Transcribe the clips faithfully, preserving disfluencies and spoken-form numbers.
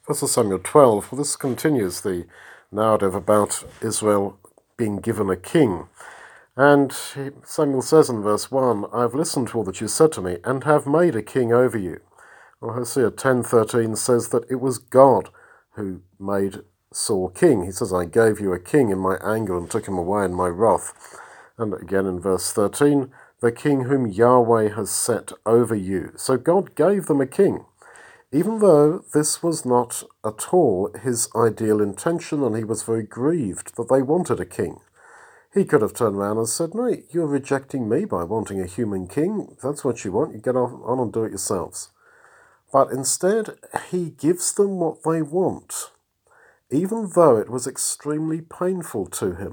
First Samuel twelve, well, this continues the narrative about Israel being given a king. And Samuel says in verse one, I have listened to all that you said to me, and have made a king over you. Well, Hosea ten thirteen says that it was God who made Saul king. He says, I gave you a king in my anger and took him away in my wrath. And again in verse thirteen, the king whom Yahweh has set over you. So God gave them a king, even though this was not at all his ideal intention, and he was very grieved that they wanted a king. He could have turned around and said, no, you're rejecting me by wanting a human king. If that's what you want, you get on and do it yourselves. But instead, he gives them what they want, even though it was extremely painful to him.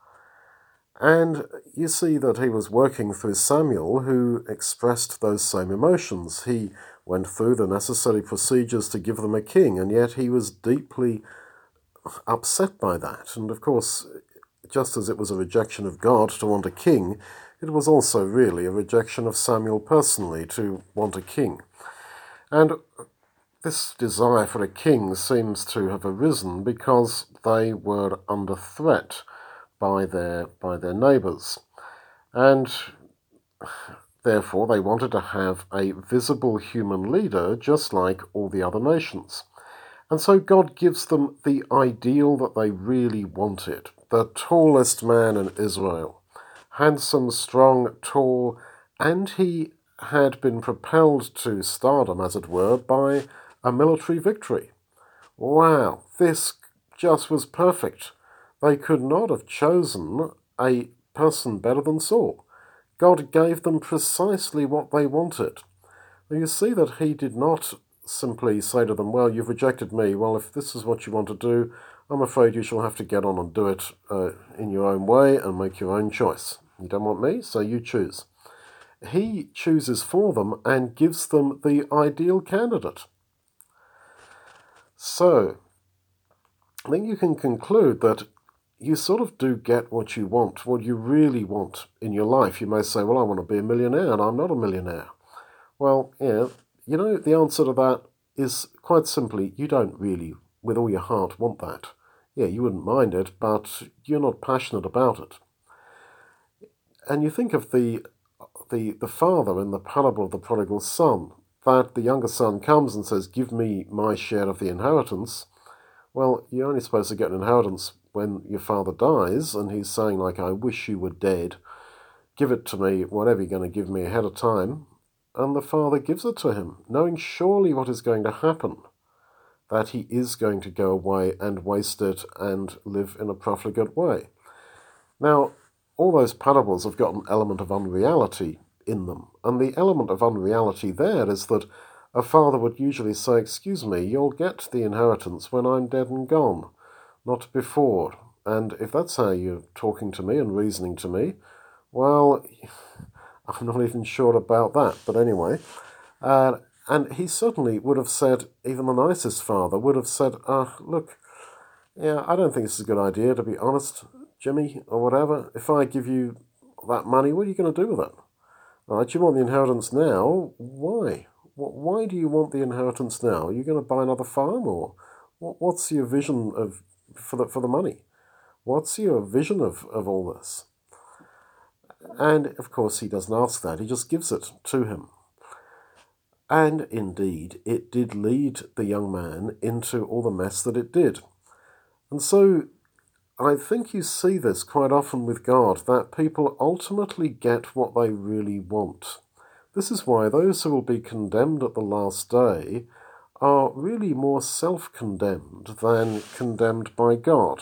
And you see that he was working through Samuel, who expressed those same emotions. He went through the necessary procedures to give them a king, and yet he was deeply upset by that. And of course, just as it was a rejection of God to want a king, it was also really a rejection of Samuel personally to want a king. And this desire for a king seems to have arisen because they were under threat by their by their neighbours, and therefore they wanted to have a visible human leader just like all the other nations. And so God gives them the ideal that they really wanted, the tallest man in Israel, handsome, strong, tall, and he had been propelled to stardom, as it were, by a military victory. Wow, this just was perfect. They could not have chosen a person better than Saul. God gave them precisely what they wanted. Now you see that he did not simply say to them, well, you've rejected me. Well, if this is what you want to do, I'm afraid you shall have to get on and do it uh, in your own way and make your own choice. You don't want me, so you choose. He chooses for them and gives them the ideal candidate. So, I think you can conclude that you sort of do get what you want, what you really want in your life. You may say, well, I want to be a millionaire, and I'm not a millionaire. Well, yeah, you know, the answer to that is quite simply, you don't really, with all your heart, want that. Yeah, you wouldn't mind it, but you're not passionate about it. And you think of the the, the father in the parable of the prodigal son, that the younger son comes and says, give me my share of the inheritance. Well, you're only supposed to get an inheritance when your father dies, and he's saying, like, I wish you were dead. Give it to me, whatever you're going to give me ahead of time. And the father gives it to him, knowing surely what is going to happen, that he is going to go away and waste it and live in a profligate way. Now, all those parables have got an element of unreality in them, and the element of unreality there is that a father would usually say, excuse me, you'll get the inheritance when I'm dead and gone, not before. And if that's how you're talking to me and reasoning to me, well, I'm not even sure about that. But anyway, uh, and he certainly would have said, even the nicest father would have said, uh, look, yeah, I don't think this is a good idea, to be honest, Jimmy, or whatever. If I give you that money, what are you going to do with it? All right, you want the inheritance now? Why? Why do you want the inheritance now? Are you going to buy another farm, or what's your vision of for the for the money? What's your vision of, of all this? And of course, he doesn't ask that. He just gives it to him. And indeed, it did lead the young man into all the mess that it did. And so I think you see this quite often with God, that people ultimately get what they really want. This is why those who will be condemned at the last day are really more self-condemned than condemned by God.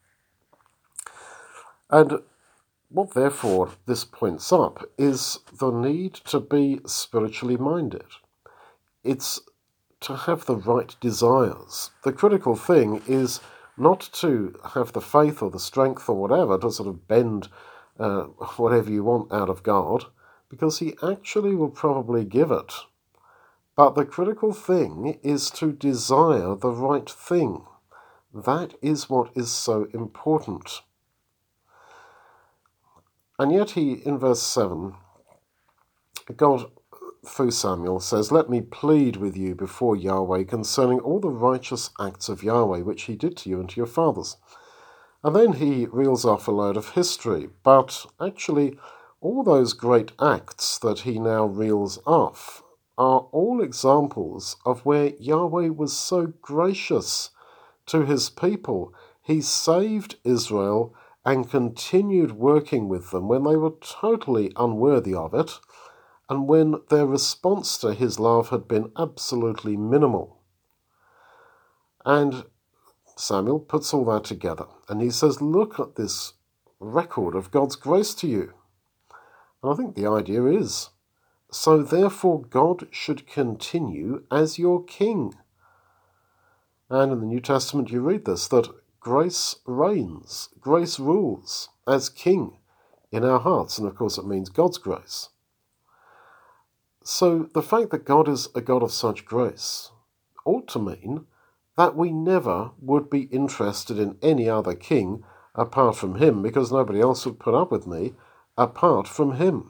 And what therefore this points up is the need to be spiritually minded. It's to have the right desires. The critical thing is not to have the faith or the strength or whatever to sort of bend uh, whatever you want out of God, because he actually will probably give it. But the critical thing is to desire the right thing. That is what is so important. And yet he, in verse seven, God through Samuel, says, "Let me plead with you before Yahweh concerning all the righteous acts of Yahweh, which he did to you and to your fathers." And then he reels off a load of history, but actually all those great acts that he now reels off are all examples of where Yahweh was so gracious to his people. He saved Israel and continued working with them when they were totally unworthy of it, and when their response to his love had been absolutely minimal. And Samuel puts all that together, and he says, look at this record of God's grace to you. And I think the idea is, so therefore God should continue as your king. And in the New Testament you read this, that grace reigns, grace rules as king in our hearts, and of course it means God's grace. So the fact that God is a God of such grace ought to mean that we never would be interested in any other king apart from him, because nobody else would put up with me apart from him.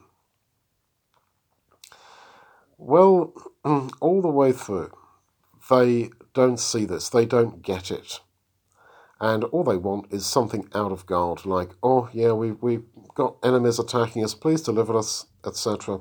Well, all the way through, they don't see this, they don't get it. And all they want is something out of God, like, oh yeah, we, we've got enemies attacking us, please deliver us, et cetera.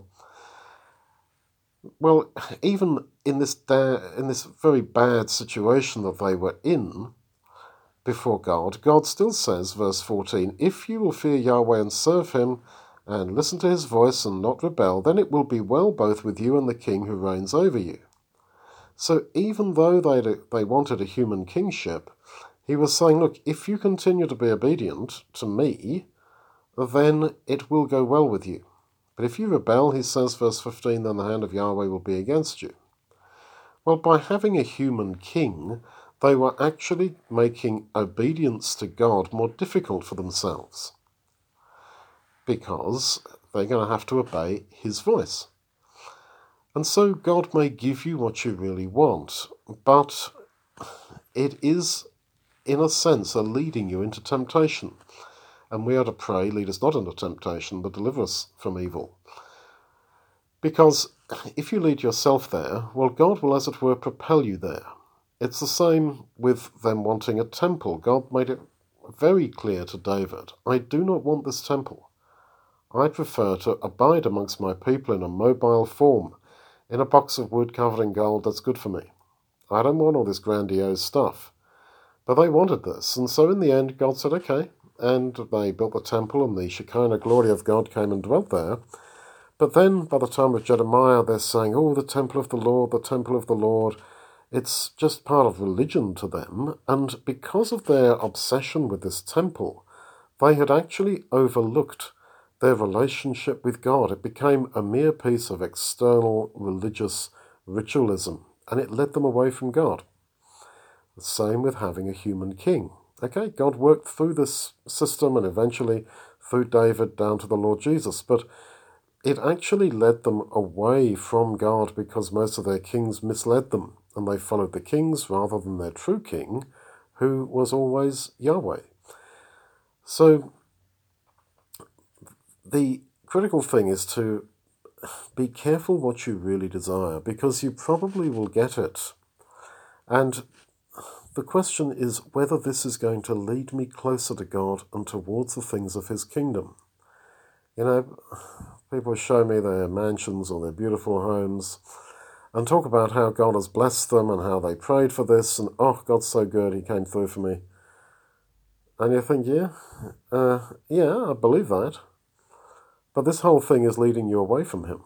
Well, even in this da- in this very bad situation that they were in before God, God still says, verse fourteen, "If you will fear Yahweh and serve him, and listen to his voice and not rebel, then it will be well both with you and the king who reigns over you." So even though they they wanted a human kingship, he was saying, look, if you continue to be obedient to me, then it will go well with you. But if you rebel, he says, verse fifteen, then the hand of Yahweh will be against you. Well, by having a human king, they were actually making obedience to God more difficult for themselves, because they're going to have to obey his voice. And so God may give you what you really want, but it is, in a sense, a leading you into temptation. And we are to pray, lead us not into temptation, but deliver us from evil. Because if you lead yourself there, well, God will, as it were, propel you there. It's the same with them wanting a temple. God made it very clear to David, I do not want this temple. I prefer to abide amongst my people in a mobile form, in a box of wood covered in gold that's good for me. I don't want all this grandiose stuff. But they wanted this, and so in the end God said, okay, and they built the temple, and the Shekinah glory of God came and dwelt there. But then, by the time of Jeremiah, they're saying, oh, the temple of the Lord, the temple of the Lord. It's just part of religion to them, and because of their obsession with this temple, they had actually overlooked their relationship with God. It became a mere piece of external religious ritualism, and it led them away from God. The same with having a human king. Okay, God worked through this system and eventually through David down to the Lord Jesus, but it actually led them away from God because most of their kings misled them, and they followed the kings rather than their true king, who was always Yahweh. So the critical thing is to be careful what you really desire, because you probably will get it. And the question is whether this is going to lead me closer to God and towards the things of his kingdom. You know, people show me their mansions or their beautiful homes and talk about how God has blessed them and how they prayed for this, and oh, God's so good, he came through for me. And you think, yeah, uh, yeah, I believe that. But this whole thing is leading you away from him.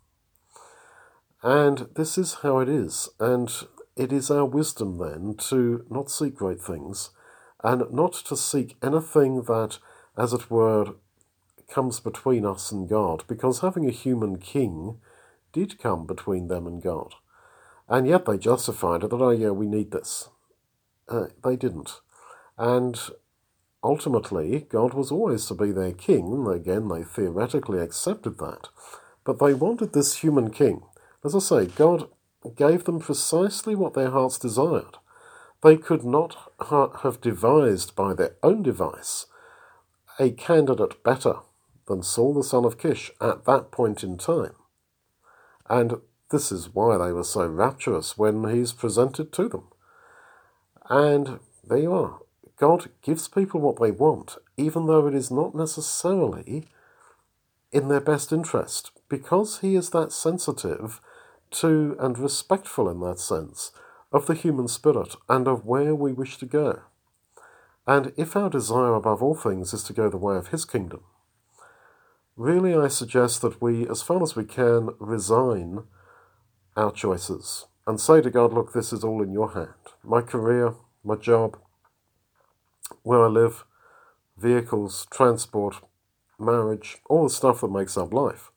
And this is how it is. And it is our wisdom then to not seek great things and not to seek anything that, as it were, comes between us and God, because having a human king did come between them and God. And yet they justified it that, oh yeah, we need this. Uh, they didn't. And ultimately, God was always to be their king. Again, they theoretically accepted that. But they wanted this human king. As I say, God gave them precisely what their hearts desired. They could not ha- have devised by their own device a candidate better than Saul the son of Kish at that point in time. And this is why they were so rapturous when he's presented to them. And there you are. God gives people what they want, even though it is not necessarily in their best interest, because he is that sensitive to and respectful in that sense of the human spirit and of where we wish to go. And if our desire above all things is to go the way of his kingdom, really I suggest that we, as far as we can, resign our choices and say to God, look, this is all in your hand. My career, my job, where I live, vehicles, transport, marriage, all the stuff that makes up life.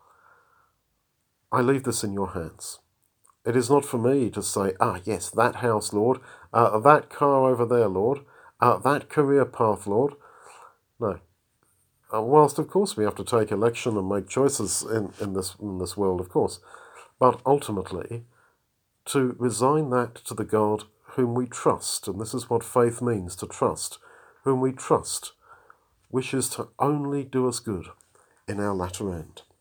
I leave this in your hands. It is not for me to say, ah, yes, that house, Lord, uh, that car over there, Lord, uh, that career path, Lord. No. Uh, whilst, of course, we have to take election and make choices in, in, this, in this world, of course, but ultimately to resign that to the God whom we trust, and this is what faith means, to trust, whom we trust, wishes to only do us good in our latter end.